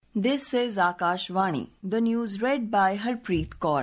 This is Akashvani. The news read by Harpreet Kaur.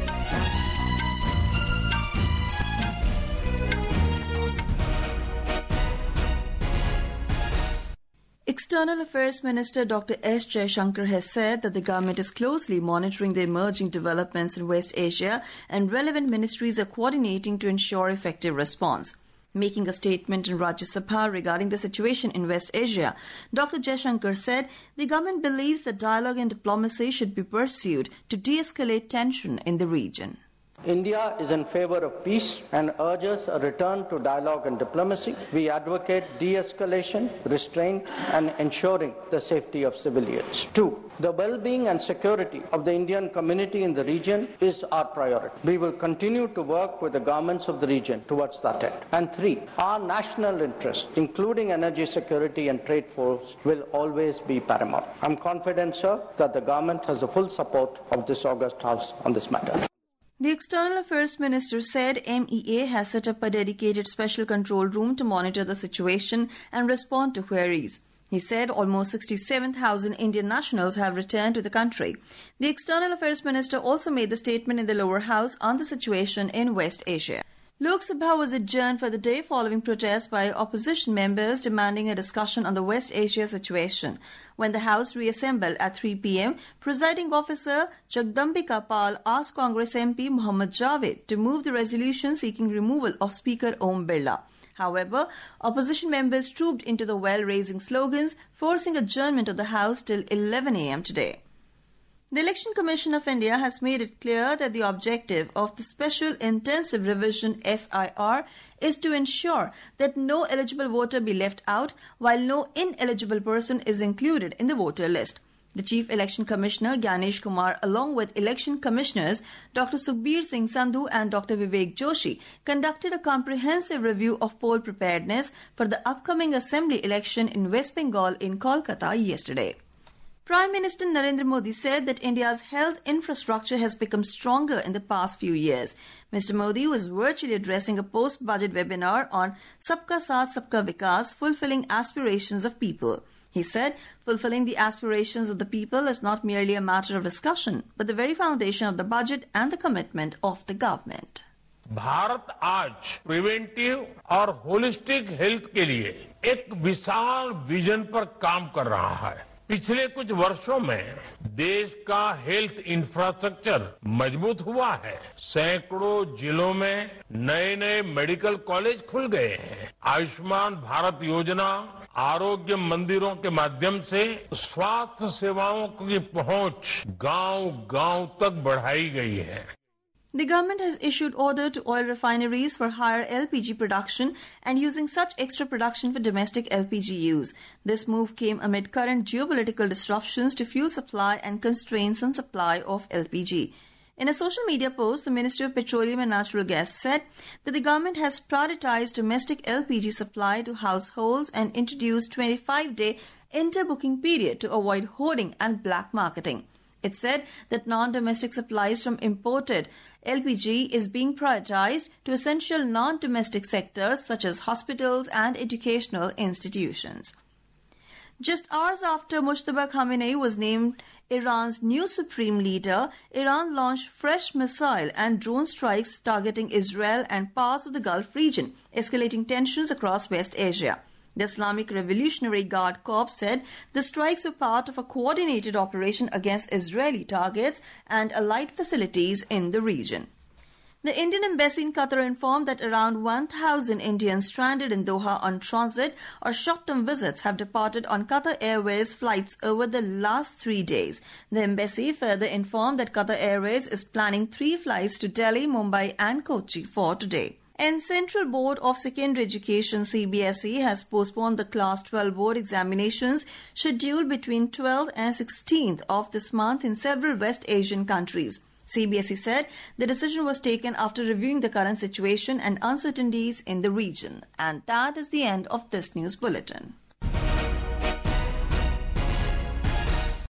External Affairs Minister Dr. S. Jaishankar has said that the government is closely monitoring the emerging developments in West Asia and relevant ministries are coordinating to ensure effective response. Making a statement in Rajya Sabha regarding the situation in West Asia, Dr. Jaishankar said the government believes that dialogue and diplomacy should be pursued to de-escalate tension in the region. India is in favor of peace and urges a return to dialogue and diplomacy. We advocate de-escalation, restraint and ensuring the safety of civilians. 2. The well-being and security of the Indian community in the region is our priority. We will continue to work with the governments of the region towards that end. And 3. Our national interest, including energy security and trade flows, will always be paramount. I am confident, sir, that the government has the full support of this august House on this matter. The External Affairs Minister said MEA has set up a dedicated special control room to monitor the situation and respond to queries. He said almost 67,000 Indian nationals have returned to the country. The External Affairs Minister also made the statement in the lower house on the situation in West Asia. Lok Sabha was adjourned for the day following protests by opposition members demanding a discussion on the West Asia situation. When the House reassembled at 3 p.m., Presiding Officer Jagdambika Pal asked Congress MP Mohammad Javed to move the resolution seeking removal of Speaker Om Birla. However, opposition members trooped into the well raising slogans, forcing adjournment of the House till 11 a.m. today. The Election Commission of India has made it clear that the objective of the Special Intensive Revision SIR is to ensure that no eligible voter be left out while no ineligible person is included in the voter list. The Chief Election Commissioner Gyanesh Kumar along with Election Commissioners Dr. Sukhbir Singh Sandhu and Dr. Vivek Joshi conducted a comprehensive review of poll preparedness for the upcoming Assembly election in West Bengal in Kolkata yesterday. Prime Minister Narendra Modi said that India's health infrastructure has become stronger in the past few years. Mr. Modi was virtually addressing a post-budget webinar on Sabka Saath Sabka Vikas, fulfilling aspirations of people. He said, fulfilling the aspirations of the people is not merely a matter of discussion, but the very foundation of the budget and the commitment of the government. Bharat आज preventive और holistic health के लिए एक विशाल vision पर काम कर रहा है। पिछले कुछ वर्षों में देश का हेल्थ इंफ्रास्ट्रक्चर मजबूत हुआ है। सैकड़ों जिलों में नए मेडिकल कॉलेज खुल गए हैं। आयुष्मान भारत योजना, आरोग्य मंदिरों के माध्यम से स्वास्थ्य सेवाओं की पहुंच गांव-गांव तक बढ़ाई गई है। The government has issued order to oil refineries for higher LPG production and using such extra production for domestic LPG use. This move came amid current geopolitical disruptions to fuel supply and constraints on supply of LPG. In a social media post, the Ministry of Petroleum and Natural Gas said that the government has prioritized domestic LPG supply to households and introduced 25-day interbooking period to avoid hoarding and black marketing. It said that non-domestic supplies from imported LPG is being prioritized to essential non-domestic sectors such as hospitals and educational institutions. Just hours after Mujtaba Khamenei was named Iran's new supreme leader, Iran launched fresh missile and drone strikes targeting Israel and parts of the Gulf region, escalating tensions across West Asia. The Islamic Revolutionary Guard Corps said the strikes were part of a coordinated operation against Israeli targets and allied facilities in the region. The Indian Embassy in Qatar informed that around 1,000 Indians stranded in Doha on transit or short-term visits have departed on Qatar Airways flights over the last 3 days. The embassy further informed that Qatar Airways is planning 3 flights to Delhi, Mumbai and Kochi for today. And Central Board of Secondary Education CBSE has postponed the Class 12 board examinations scheduled between 12th and 16th of this month in several West Asian countries. CBSE said the decision was taken after reviewing the current situation and uncertainties in the region. And that is the end of this news bulletin.